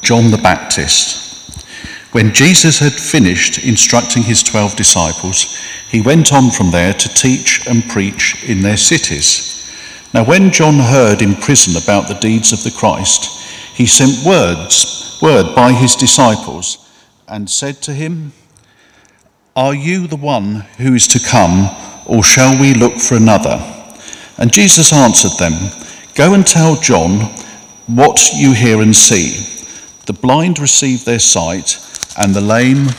John the Baptist. When Jesus had finished instructing his 12 disciples, he went on from there to teach and preach in their cities. Now when John heard in prison about the deeds of the Christ, he sent word by his disciples and said to him, "Are you the one who is to come, or shall we look for another?" And Jesus answered them, "Go and tell John what you hear and see. The blind receive their sight, and the lame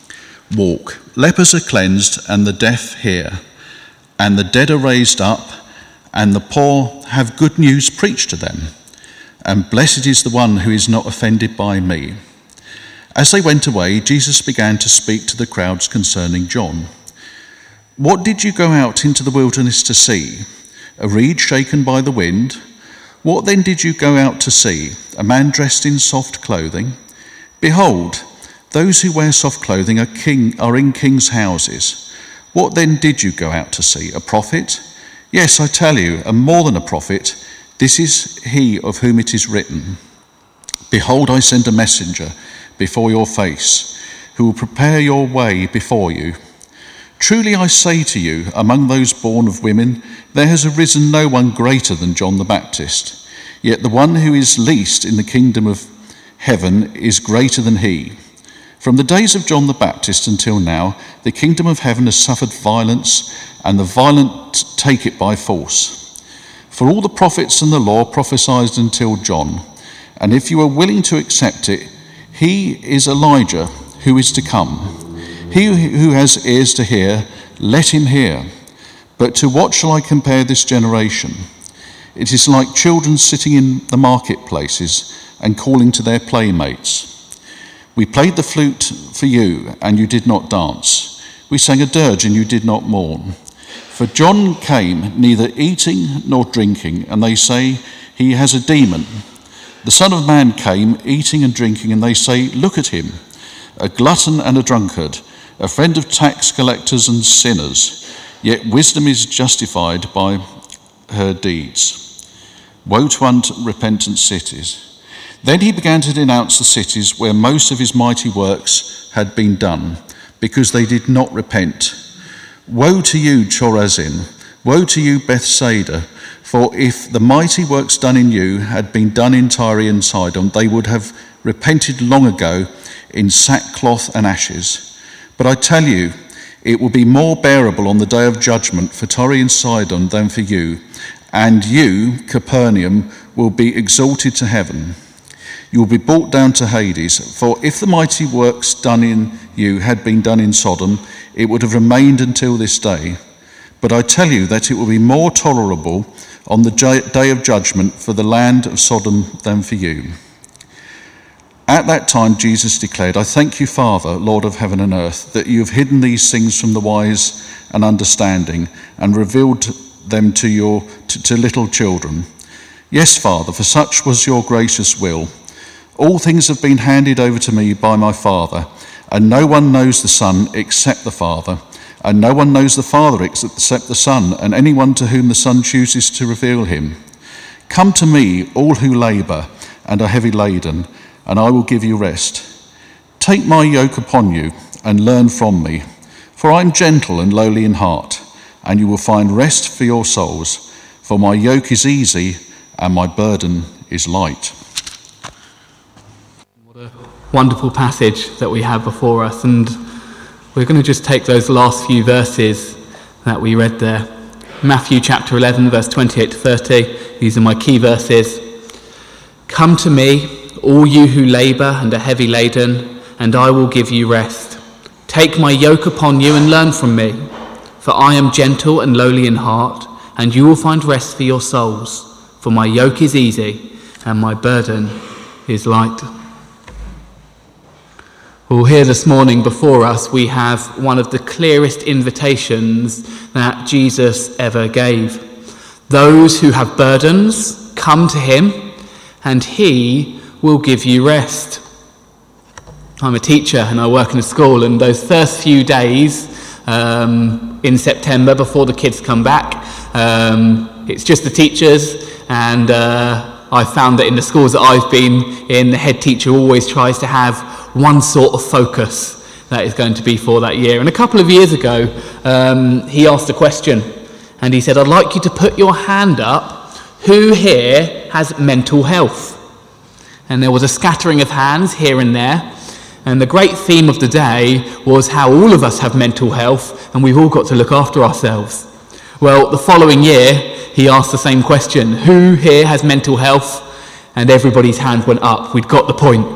walk. Lepers are cleansed, and the deaf hear. And the dead are raised up, and the poor have good news preached to them. And blessed is the one who is not offended by me." As they went away, Jesus began to speak to the crowds concerning John. "What did you go out into the wilderness to see? A reed shaken by the wind? What then did you go out to see? A man dressed in soft clothing? Behold, those who wear soft clothing are in kings' houses. What then did you go out to see? A prophet? Yes, I tell you, and more than a prophet. This is he of whom it is written, 'Behold, I send a messenger before your face, who will prepare your way before you.' Truly I say to you, among those born of women, there has arisen no one greater than John the Baptist. Yet the one who is least in the kingdom of heaven is greater than he. From the days of John the Baptist until now, the kingdom of heaven has suffered violence, and the violent take it by force. For all the prophets and the law prophesied until John, and if you are willing to accept it, he is Elijah who is to come. He who has ears to hear, let him hear. But to what shall I compare this generation? It is like children sitting in the marketplaces and calling to their playmates. We played the flute for you, and you did not dance. We sang a dirge, and you did not mourn. For John came neither eating nor drinking, and they say he has a demon. The Son of Man came eating and drinking, and they say, look at him, a glutton and a drunkard, a friend of tax collectors and sinners. Yet wisdom is justified by her deeds. Woe to unrepentant cities. Then he began to denounce the cities where most of his mighty works had been done, because they did not repent. Woe to you, Chorazin! Woe to you, Bethsaida! For if the mighty works done in you had been done in Tyre and Sidon, they would have repented long ago in sackcloth and ashes. But I tell you, it will be more bearable on the day of judgment for Tyre and Sidon than for you, and you, Capernaum, will be exalted to heaven. You will be brought down to Hades, for if the mighty works done in you had been done in Sodom, it would have remained until this day. But I tell you that it will be more tolerable on the day of judgment for the land of Sodom than for you." At that time Jesus declared, "I thank you, Father, Lord of heaven and earth, that you have hidden these things from the wise and understanding and revealed them to little children. Yes, Father, for such was your gracious will. All things have been handed over to me by my Father, and no one knows the Son except the Father, and no one knows the Father except the Son, and anyone to whom the Son chooses to reveal him. Come to me, all who labour and are heavy laden, and I will give you rest. Take my yoke upon you and learn from me, for I am gentle and lowly in heart, and you will find rest for your souls. For my yoke is easy and my burden is light." What a wonderful passage that we have before us, and we're going to just take those last few verses that we read there. Matthew chapter 11, verse 28 to 30. These are my key verses. "Come to me, all you who labour and are heavy laden, and I will give you rest. Take my yoke upon you and learn from me, for I am gentle and lowly in heart, and you will find rest for your souls. For my yoke is easy and my burden is light." Well, here this morning before us we have one of the clearest invitations that Jesus ever gave. Those who have burdens, come to him, and he will give you rest. I'm a teacher and I work in a school, and those first few days in September before the kids come back, it's just the teachers, and I've found that in the schools that I've been in, the head teacher always tries to have one sort of focus that is going to be for that year. And a couple of years ago, he asked a question, and he said, I'd like you to put your hand up. Who here has mental health? And there was a scattering of hands here and there. And the great theme of the day was how all of us have mental health and we've all got to look after ourselves. Well, the following year, he asked the same question. Who here has mental health? And everybody's hand went up. We'd got the point.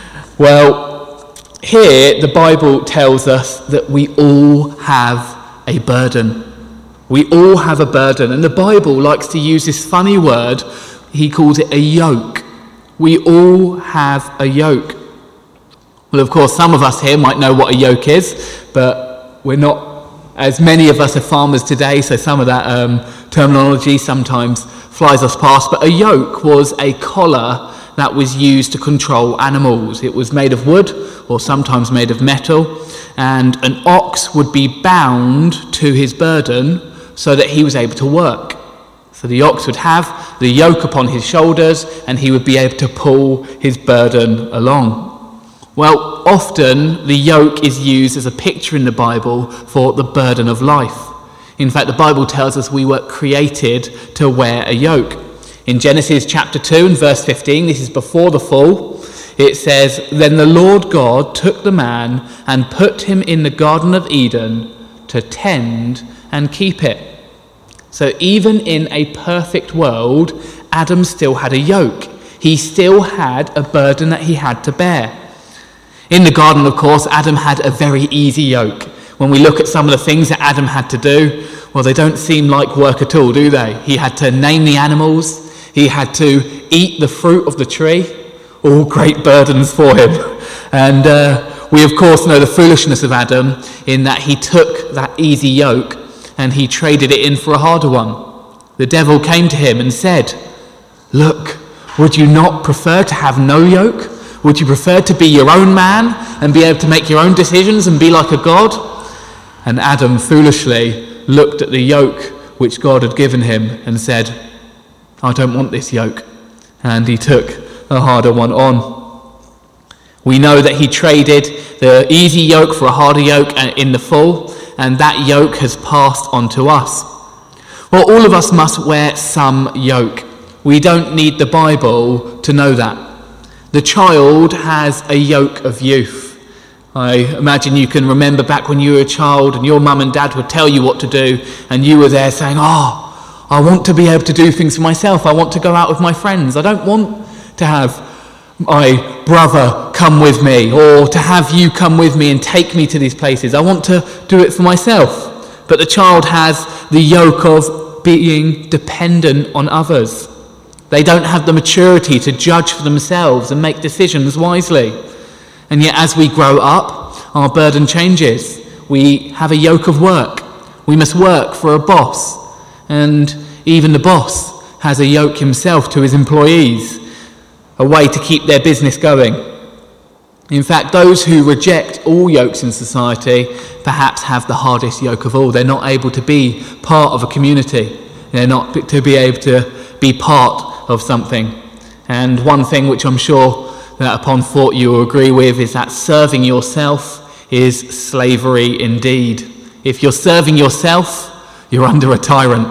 Well, here the Bible tells us that we all have a burden. We all have a burden. And the Bible likes to use this funny word. He calls it a yoke. We all have a yoke. Well, of course, some of us here might know what a yoke is, but we're not, as many of us are farmers today, so some of that terminology sometimes flies us past. But a yoke was a collar that was used to control animals. It was made of wood or sometimes made of metal, and an ox would be bound to his burden so that he was able to work. So the ox would have the yoke upon his shoulders and he would be able to pull his burden along. Well, often the yoke is used as a picture in the Bible for the burden of life. In fact, the Bible tells us we were created to wear a yoke. In Genesis chapter 2 and verse 15, this is before the fall, it says, Then the Lord God took the man and put him in the Garden of Eden to tend and keep it. So even in a perfect world, Adam still had a yoke. He still had a burden that he had to bear. In the garden, of course, Adam had a very easy yoke. When we look at some of the things that Adam had to do, well, they don't seem like work at all, do they? He had to name the animals. He had to eat the fruit of the tree. All great burdens for him. And we, of course, know the foolishness of Adam in that he took that easy yoke and he traded it in for a harder one. The devil came to him and said, Look, would you not prefer to have no yoke? Would you prefer to be your own man and be able to make your own decisions and be like a god? And Adam foolishly looked at the yoke which God had given him and said, I don't want this yoke. And he took a harder one on. We know that he traded the easy yoke for a harder yoke in the fall, and that yoke has passed on to us. Well, all of us must wear some yoke. We don't need the Bible to know that. The child has a yoke of youth. I imagine you can remember back when you were a child and your mum and dad would tell you what to do and you were there saying, I want to be able to do things for myself. I want to go out with my friends. I don't want to have my brother come with me or to have you come with me and take me to these places. I want to do it for myself. But the child has the yoke of being dependent on others. They don't have the maturity to judge for themselves and make decisions wisely. And yet as we grow up, our burden changes. We have a yoke of work. We must work for a boss. And even the boss has a yoke himself to his employees, a way to keep their business going. In fact, those who reject all yokes in society perhaps have the hardest yoke of all. They're not able to be part of a community. They're not to be able to be part of something. And one thing which I'm sure that upon thought you will agree with is that serving yourself is slavery indeed. If you're serving yourself, you're under a tyrant.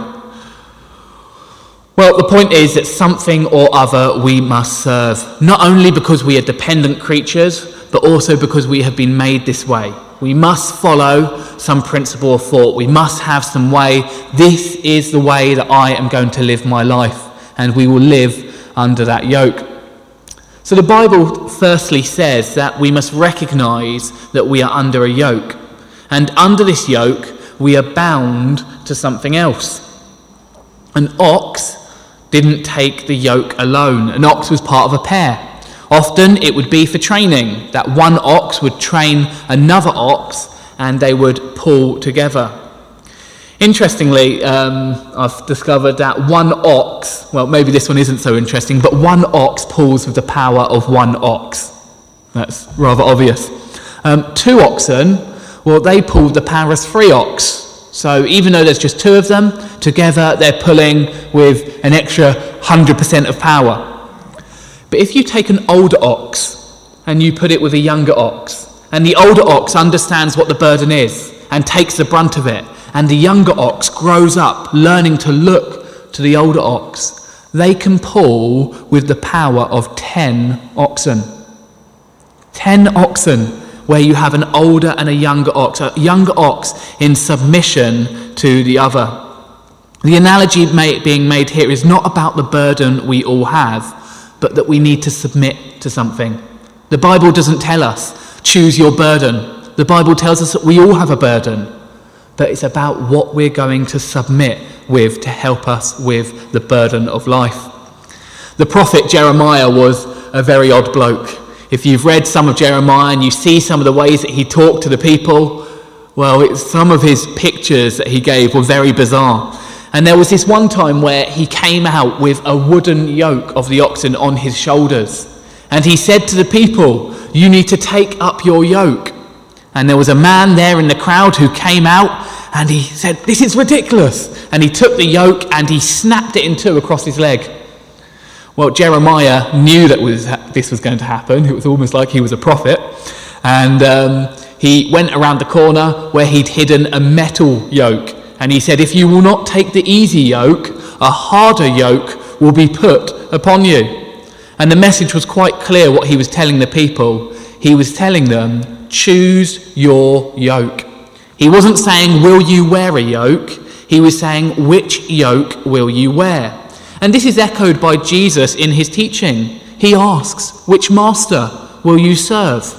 Well, the point is that something or other we must serve, not only because we are dependent creatures, but also because we have been made this way. We must follow some principle of thought. We must have some way. This is the way that I am going to live my life. And we will live under that yoke. So the Bible firstly says that we must recognise that we are under a yoke. And under this yoke, we are bound to something else. An ox didn't take the yoke alone. An ox was part of a pair. Often it would be for training, that one ox would train another ox and they would pull together. Interestingly, I've discovered that one ox, well, maybe this one isn't so interesting, but one ox pulls with the power of one ox. That's rather obvious. Two oxen, well, they pull the power of three ox. So even though there's just two of them, together they're pulling with an extra 100% of power. But if you take an older ox and you put it with a younger ox, and the older ox understands what the burden is and takes the brunt of it, and the younger ox grows up learning to look to the older ox, they can pull with the power of 10 oxen. 10 oxen, where you have an older and a younger ox in submission to the other. The analogy being made here is not about the burden we all have, but that we need to submit to something. The Bible doesn't tell us, choose your burden. The Bible tells us that we all have a burden, but it's about what we're going to submit with to help us with the burden of life. The prophet Jeremiah was a very odd bloke. If you've read some of Jeremiah and you see some of the ways that he talked to the people, well, some of his pictures that he gave were very bizarre. And there was this one time where he came out with a wooden yoke of the oxen on his shoulders. And he said to the people, "You need to take up your yoke." And there was a man there in the crowd who came out and he said, "This is ridiculous." And he took the yoke and he snapped it in two across his leg. Well, Jeremiah knew that this was going to happen. It was almost like he was a prophet. And he went around the corner where he'd hidden a metal yoke. And he said, "If you will not take the easy yoke, a harder yoke will be put upon you." And the message was quite clear what he was telling the people. He was telling them, choose your yoke. He wasn't saying, will you wear a yoke? He was saying, which yoke will you wear? And this is echoed by Jesus in his teaching. He asks, which master will you serve?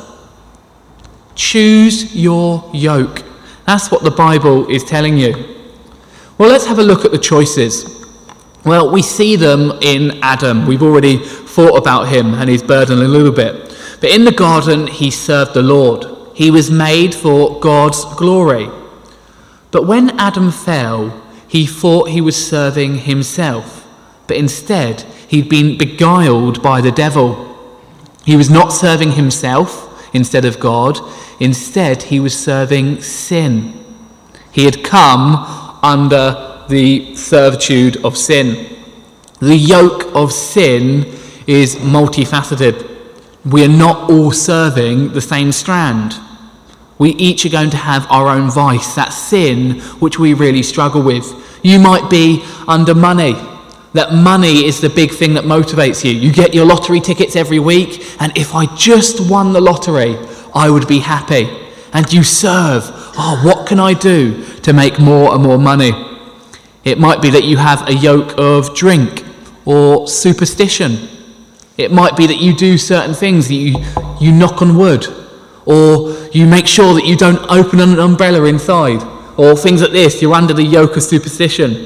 Choose your yoke. That's what the Bible is telling you. Well, let's have a look at the choices. Well, we see them in Adam. We've already thought about him and his burden a little bit. But in the garden, he served the Lord. He was made for God's glory. But when Adam fell, he thought he was serving himself. But instead, he'd been beguiled by the devil. He was not serving himself instead of God. Instead, he was serving sin. He had come under the servitude of sin. The yoke of sin is multifaceted. We are not all serving the same strand. We each are going to have our own vice, that sin which we really struggle with. You might be under money. That money is the big thing that motivates you. You get your lottery tickets every week, and if I just won the lottery, I would be happy. And you serve, what can I do to make more and more money? It might be that you have a yoke of drink or superstition. It might be that you do certain things, that you knock on wood, or you make sure that you don't open an umbrella inside, or things like this. You're under the yoke of superstition.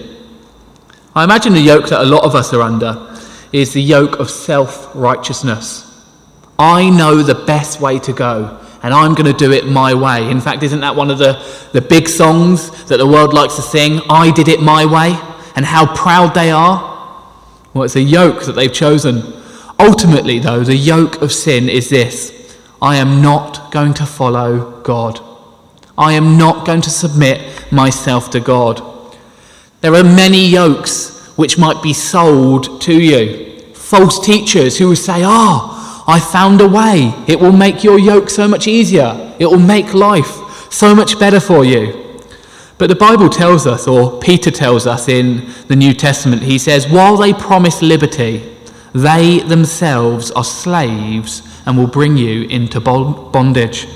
I imagine the yoke that a lot of us are under is the yoke of self-righteousness. I know the best way to go, and I'm going to do it my way. In fact, isn't that one of the big songs that the world likes to sing? I did it my way, and how proud they are. Well, it's a yoke that they've chosen. Ultimately, though, the yoke of sin is this: I am not going to follow God. I am not going to submit myself to God. There are many yokes which might be sold to you. False teachers who will say, I found a way. It will make your yoke so much easier. It will make life so much better for you. But the Bible tells us, or Peter tells us in the New Testament, he says, while they promise liberty, they themselves are slaves and will bring you into bondage.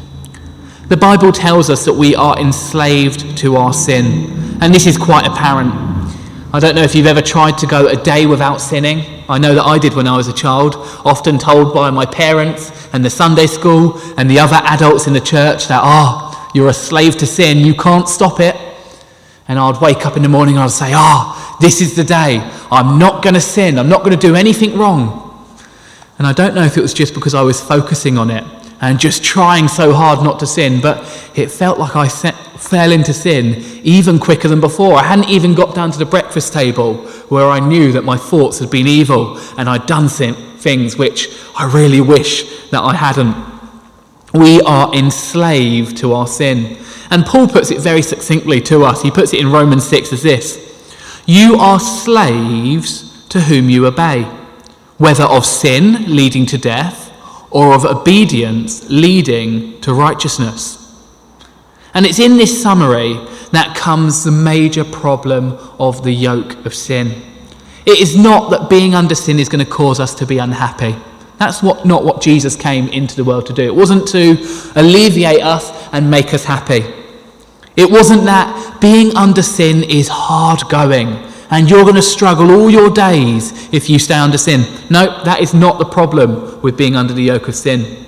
The Bible tells us that we are enslaved to our sin, and this is quite apparent. I don't know if you've ever tried to go a day without sinning. I know that I did when I was a child, often told by my parents and the Sunday school and the other adults in the church that, you're a slave to sin, you can't stop it. And I'd wake up in the morning and I'd say, this is the day. I'm not going to sin. I'm not going to do anything wrong. And I don't know if it was just because I was focusing on it and just trying so hard not to sin, but it felt like I fell into sin even quicker than before. I hadn't even got down to the breakfast table where I knew that my thoughts had been evil and I'd done things which I really wish that I hadn't. We are enslaved to our sin. And Paul puts it very succinctly to us. He puts it in Romans 6 as this: you are slaves to whom you obey, whether of sin leading to death or of obedience leading to righteousness. And it's in this summary that comes the major problem of the yoke of sin. It is not that being under sin is going to cause us to be unhappy. That's not what Jesus came into the world to do. It wasn't to alleviate us and make us happy. It wasn't that being under sin is hard going and you're going to struggle all your days if you stay under sin. No, that is not the problem with being under the yoke of sin.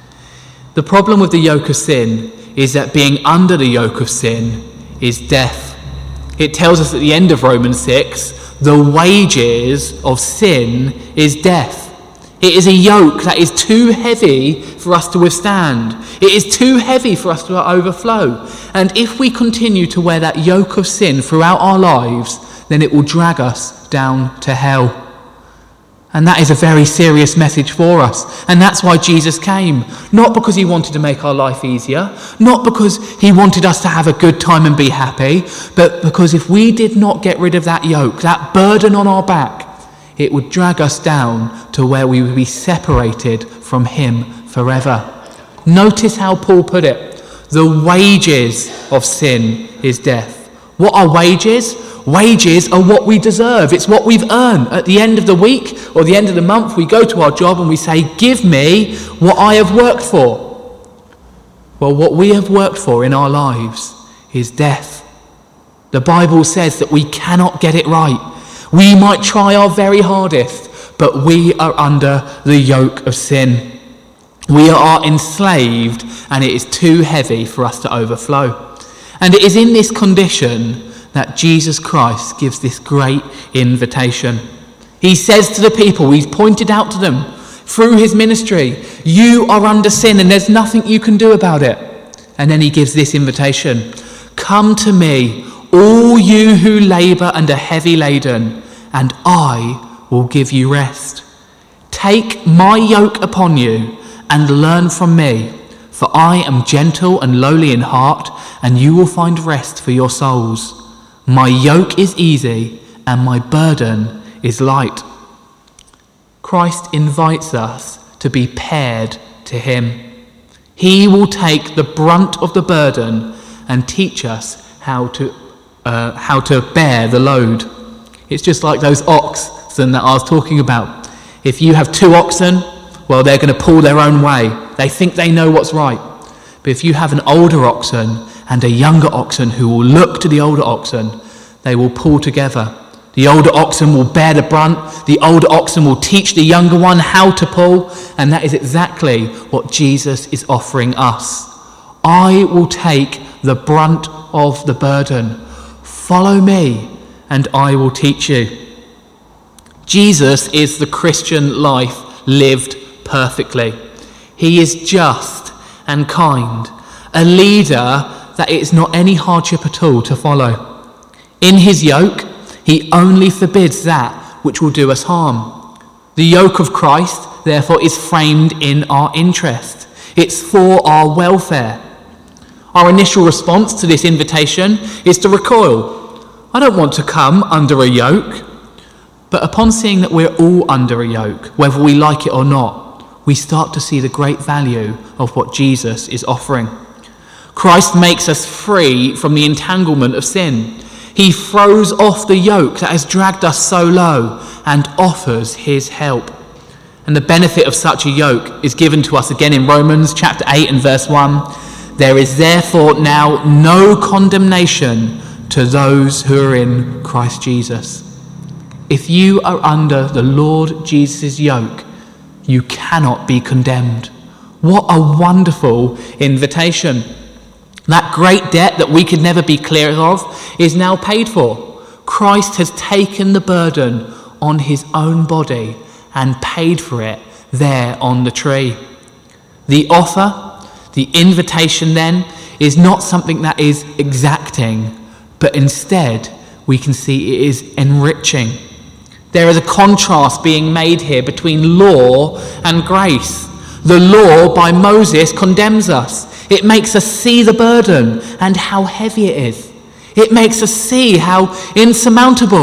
The problem with the yoke of sin is that being under the yoke of sin is death. It tells us at the end of Romans 6, the wages of sin is death. It is a yoke that is too heavy for us to withstand. It is too heavy for us to overflow. And if we continue to wear that yoke of sin throughout our lives, then it will drag us down to hell. And that is a very serious message for us. And that's why Jesus came. Not because he wanted to make our life easier, not because he wanted us to have a good time and be happy, but because if we did not get rid of that yoke, that burden on our back, it would drag us down to where we would be separated from him forever. Notice how Paul put it. The wages of sin is death. What are wages? Wages are what we deserve. It's what we've earned. At the end of the week or the end of the month, we go to our job and we say, give me what I have worked for. Well, what we have worked for in our lives is death. The Bible says that we cannot get it right. We might try our very hardest, but we are under the yoke of sin. We are enslaved, and it is too heavy for us to overflow. And it is in this condition that Jesus Christ gives this great invitation. He says to the people, he's pointed out to them through his ministry, you are under sin and there's nothing you can do about it. And then he gives this invitation, come to me, all you who labour and are heavy laden, and I will give you rest. Take my yoke upon you and learn from me, for I am gentle and lowly in heart, and you will find rest for your souls. My yoke is easy and my burden is light. Christ invites us to be paired to him. He will take the brunt of the burden and teach us how to bear the load. It's just like those oxen that I was talking about. If you have two oxen, well, they're going to pull their own way. They think they know what's right. But if you have an older oxen and a younger oxen who will look to the older oxen, they will pull together. The older oxen will bear the brunt. The older oxen will teach the younger one how to pull. And that is exactly what Jesus is offering us. I will take the brunt of the burden. Follow me, and I will teach you. Jesus is the Christian life lived perfectly. He is just and kind, a leader that it is not any hardship at all to follow. In his yoke, he only forbids that which will do us harm. The yoke of Christ, therefore, is framed in our interest. It's for our welfare. Our initial response to this invitation is to recoil. I don't want to come under a yoke. But upon seeing that we're all under a yoke, whether we like it or not, we start to see the great value of what Jesus is offering. Christ makes us free from the entanglement of sin. He throws off the yoke that has dragged us so low and offers his help. And the benefit of such a yoke is given to us again in Romans chapter 8 and verse 1. There is therefore now no condemnation to those who are in Christ Jesus. If you are under the Lord Jesus' yoke, you cannot be condemned. What a wonderful invitation. That great debt that we could never be clear of is now paid for. Christ has taken the burden on his own body and paid for it there on the tree. The offer, the invitation then, is not something that is exacting, but instead we can see it is enriching. There is a contrast being made here between law and grace. The law by Moses condemns us. It makes us see the burden and how heavy it is. It makes us see how insurmountable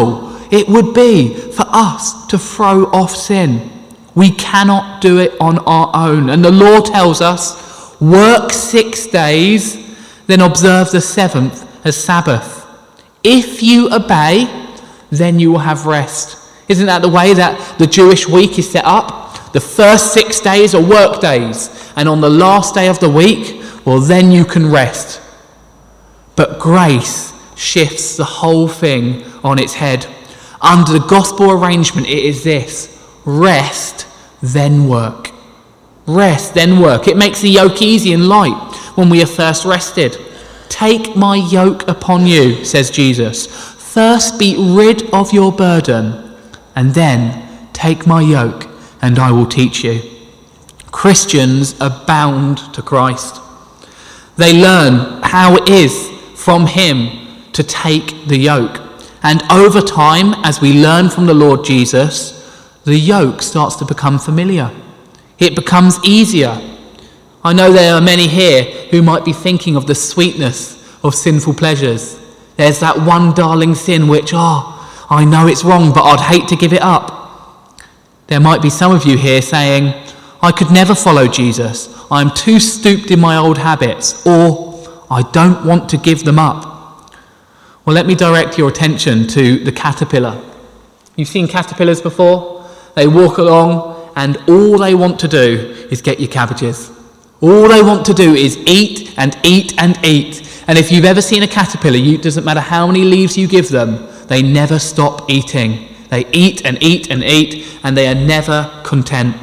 it would be for us to throw off sin. We cannot do it on our own. And the law tells us, work 6 days, then observe the 7th as Sabbath. If you obey, then you will have rest. Isn't that the way that the Jewish week is set up? The first 6 days are work days, and on the last day of the week, well, then you can rest. But grace shifts the whole thing on its head. Under the gospel arrangement, it is this: rest, then work. Rest, then work. It makes the yoke easy and light when we are first rested. Take my yoke upon you, says Jesus. First be rid of your burden, and then take my yoke, and I will teach you. Christians are bound to Christ. They learn how it is from him to take the yoke. And over time, as we learn from the Lord Jesus, the yoke starts to become familiar. It becomes easier. I know there are many here who might be thinking of the sweetness of sinful pleasures. There's that one darling sin which, I know it's wrong, but I'd hate to give it up. There might be some of you here saying, I could never follow Jesus. I'm too stooped in my old habits, or I don't want to give them up. Well, let me direct your attention to the caterpillar. You've seen caterpillars before? They walk along and all they want to do is get your cabbages. All they want to do is eat and eat and eat. And if you've ever seen a caterpillar, it doesn't matter how many leaves you give them, they never stop eating. They eat and eat and eat, and they are never content.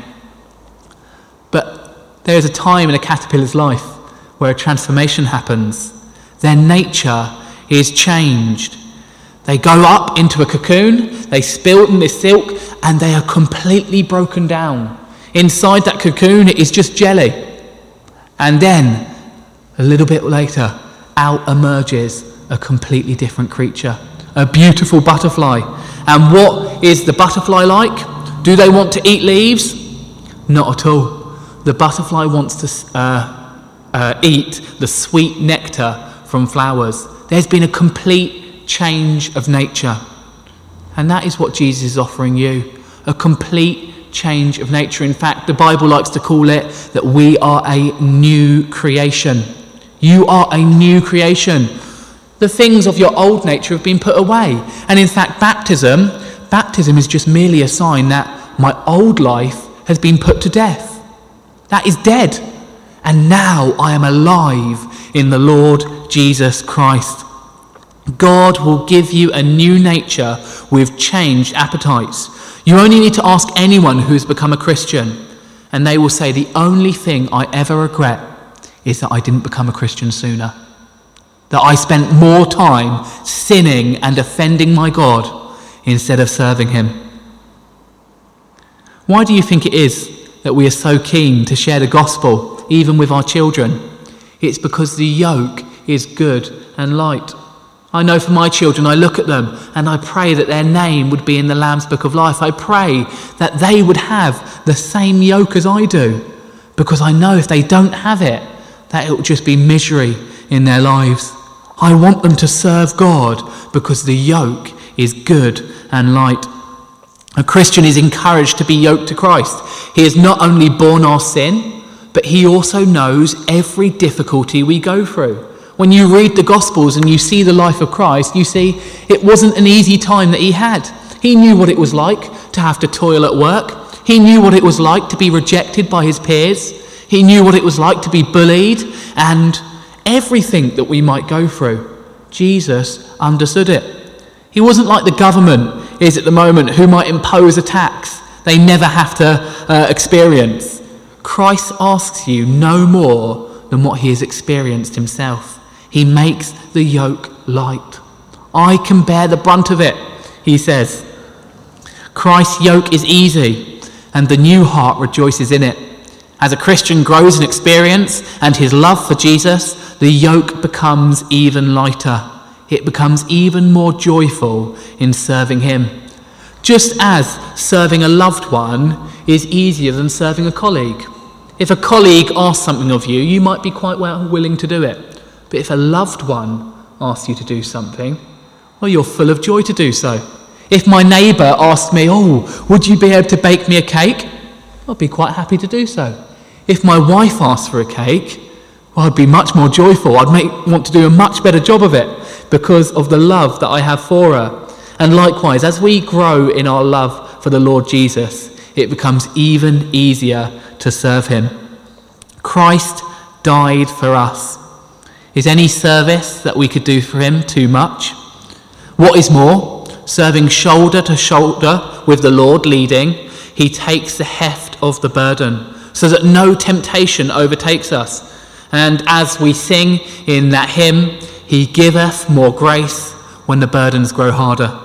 But there is a time in a caterpillar's life where a transformation happens. Their nature is changed. They go up into a cocoon, they spill in this silk, and they are completely broken down. Inside that cocoon, it is just jelly. And then, a little bit later, out emerges a completely different creature, a beautiful butterfly. And what is the butterfly like? Do they want to eat leaves? Not at all. The butterfly wants to eat the sweet nectar from flowers. There's been a complete change of nature. And that is what Jesus is offering you, a complete change of nature. In fact, the Bible likes to call it that we are a new creation. You are a new creation. The things of your old nature have been put away. And in fact, baptism is just merely a sign that my old life has been put to death. That is dead. And now I am alive in the Lord Jesus Christ. God will give you a new nature with changed appetites. You only need to ask anyone who has become a Christian, and they will say the only thing I ever regret is that I didn't become a Christian sooner. That I spent more time sinning and offending my God instead of serving him. Why do you think it is that we are so keen to share the gospel, even with our children? It's because the yoke is good and light. I know for my children, I look at them and I pray that their name would be in the Lamb's Book of Life. I pray that they would have the same yoke as I do, because I know if they don't have it, that it will just be misery in their lives. I want them to serve God because the yoke is good and light. A Christian is encouraged to be yoked to Christ. He has not only borne our sin, but he also knows every difficulty we go through. When you read the Gospels and you see the life of Christ, you see it wasn't an easy time that he had. He knew what it was like to have to toil at work. He knew what it was like to be rejected by his peers. He knew what it was like to be bullied, and everything that we might go through. Jesus understood it. He wasn't like the government is at the moment, who might impose a tax they never have to experience. Christ asks you no more than what he has experienced himself. He makes the yoke light. I can bear the brunt of it, he says. Christ's yoke is easy, and the new heart rejoices in it. As a Christian grows in experience and his love for Jesus, the yoke becomes even lighter. It becomes even more joyful in serving him. Just as serving a loved one is easier than serving a colleague. If a colleague asks something of you, you might be quite well willing to do it. But if a loved one asks you to do something, well, you're full of joy to do so. If my neighbour asked me, would you be able to bake me a cake? I'd be quite happy to do so. If my wife asked for a cake, I'd be much more joyful. I'd want to do a much better job of it because of the love that I have for her. And likewise, as we grow in our love for the Lord Jesus, it becomes even easier to serve him. Christ died for us. Is any service that we could do for him too much? What is more, serving shoulder to shoulder with the Lord leading, he takes the heft of the burden so that no temptation overtakes us. And as we sing in that hymn, he giveth more grace when the burdens grow harder.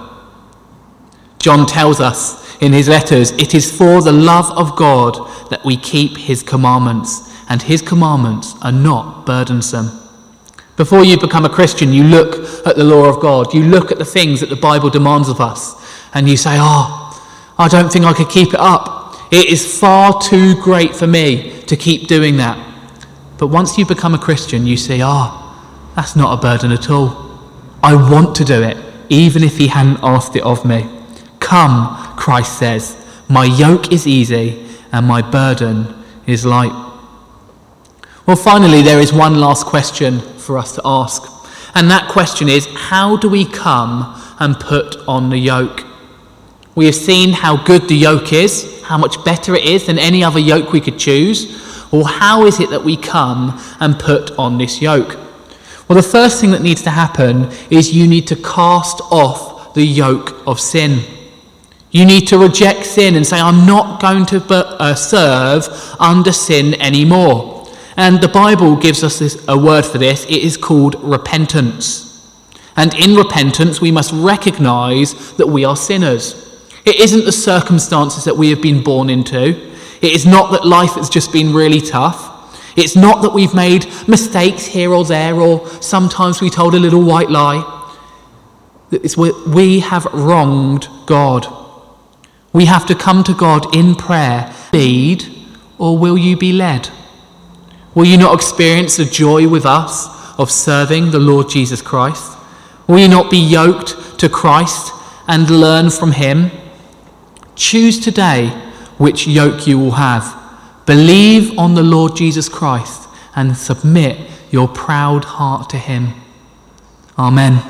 John tells us in his letters, it is for the love of God that we keep his commandments, and his commandments are not burdensome. Before you become a Christian, you look at the law of God, you look at the things that the Bible demands of us, and you say, I don't think I could keep it up. It is far too great for me to keep doing that. But once you become a Christian, you see, that's not a burden at all. I want to do it, even if he hadn't asked it of me. Come, Christ says, my yoke is easy and my burden is light. Well, finally, there is one last question for us to ask. And that question is, how do we come and put on the yoke? We have seen how good the yoke is, how much better it is than any other yoke we could choose. Or how is it that we come and put on this yoke? Well, the first thing that needs to happen is you need to cast off the yoke of sin. You need to reject sin and say, I'm not going to serve under sin anymore. And the Bible gives us a word for this. It is called repentance. And in repentance, we must recognise that we are sinners. It isn't the circumstances that we have been born into. It is not that life has just been really tough. It's not that we've made mistakes here or there, or sometimes we told a little white lie. It's we have wronged God. We have to come to God in prayer. Lead, or will you be led? Will you not experience the joy with us of serving the Lord Jesus Christ? Will you not be yoked to Christ and learn from him? Choose today which yoke you will have. Believe on the Lord Jesus Christ and submit your proud heart to him. Amen.